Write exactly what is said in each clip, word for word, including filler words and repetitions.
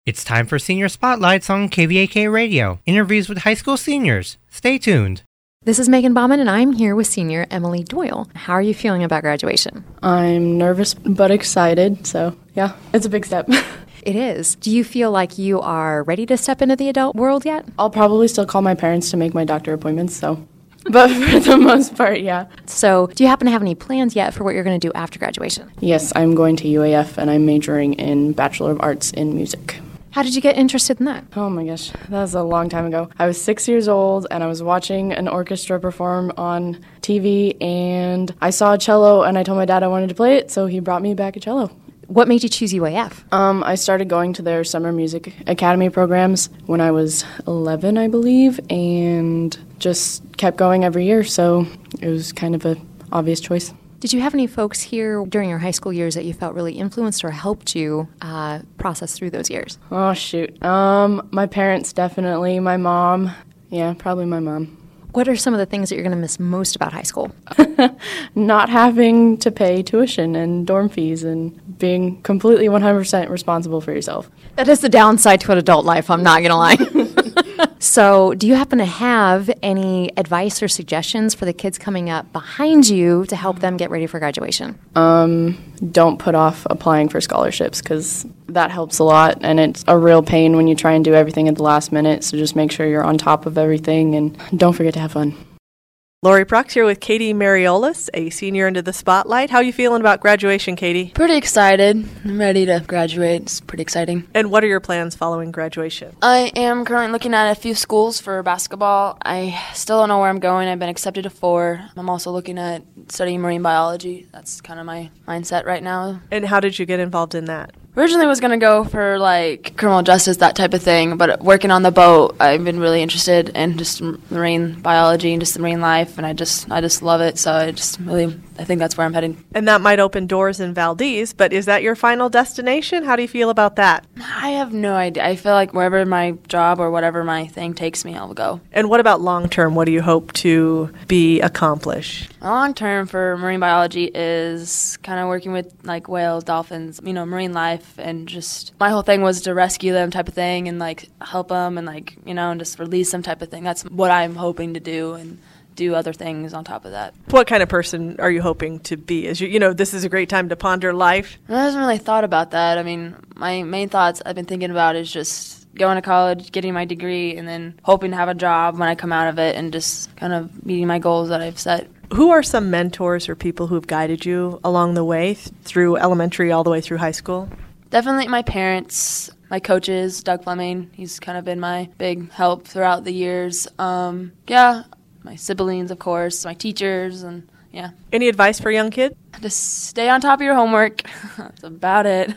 It's time for Senior Spotlights on K V A K Radio. Interviews with high school seniors. Stay tuned. This is Megan Bauman, and I'm here with senior Emily Doyle. How are you feeling about graduation? I'm nervous but excited, so yeah, it's a big step. It is. Do you feel like you are ready to step into the adult world yet? I'll probably still call my parents to make my doctor appointments, so. But for the most part, yeah. So do you happen to have any plans yet for what you're going to do after graduation? Yes, I'm going to U A F, and I'm majoring in Bachelor of Arts in Music. How did you get interested in that? Oh my gosh, that was a long time ago. I was six years old, and I was watching an orchestra perform on T V, and I saw a cello, and I told my dad I wanted to play it, so he brought me back a cello. What made you choose U A F? Um, I started going to their summer music academy programs when I was eleven, I believe, and just kept going every year, so it was kind of an obvious choice. Did you have any folks here during your high school years that you felt really influenced or helped you uh, process through those years? Oh, shoot. Um, my parents, definitely. My mom. Yeah, probably my mom. What are some of the things that you're going to miss most about high school? Not having to pay tuition and dorm fees and being completely one hundred percent responsible for yourself. That is the downside to an adult life, I'm not going to lie. So do you happen to have any advice or suggestions for the kids coming up behind you to help them get ready for graduation? Um, don't put off applying for scholarships because that helps a lot, and it's a real pain when you try and do everything at the last minute, so just make sure you're on top of everything, and don't forget to have fun. Lori Prox here with Katie Mariolis, a senior into the spotlight. How are you feeling about graduation, Katie? Pretty excited. I'm ready to graduate. It's pretty exciting. And what are your plans following graduation? I am currently looking at a few schools for basketball. I still don't know where I'm going. I've been accepted to four. I'm also looking at studying marine biology. That's kind of my mindset right now. And how did you get involved in that? Originally was going to go for, like, criminal justice, that type of thing, but working on the boat, I've been really interested in just marine biology and just marine life, and I just I just love it, so I just really, I think that's where I'm heading. And that might open doors in Valdez, but is that your final destination? How do you feel about that? I have no idea. I feel like wherever my job or whatever my thing takes me, I'll go. And what about long-term? What do you hope to be accomplished? Long-term for marine biology is kind of working with, like, whales, dolphins, you know, marine life. And just my whole thing was to rescue them type of thing and, like, help them and, like, you know, and just release them type of thing. That's what I'm hoping to do and do other things on top of that. What kind of person are you hoping to be? Is you, you know, this is a great time to ponder life. I haven't really thought about that. I mean, my main thoughts I've been thinking about is just going to college, getting my degree, and then hoping to have a job when I come out of it and just kind of meeting my goals that I've set. Who are some mentors or people who have guided you along the way th- through elementary all the way through high school? Definitely my parents, my coaches, Doug Fleming. He's kind of been my big help throughout the years. Um, yeah, my siblings, of course, my teachers, and yeah. Any advice for a young kid? Just stay on top of your homework. That's about it.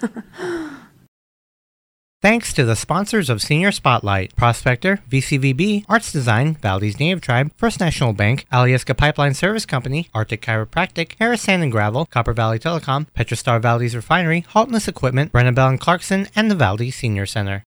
Thanks to the sponsors of Senior Spotlight: Prospector, V C V B, Arts Design, Valdez Native Tribe, First National Bank, Alyeska Pipeline Service Company, Arctic Chiropractic, Harris Sand and Gravel, Copper Valley Telecom, Petrostar Valdez Refinery, Haltness Equipment, Brennan Bell and Clarkson, and the Valdez Senior Center.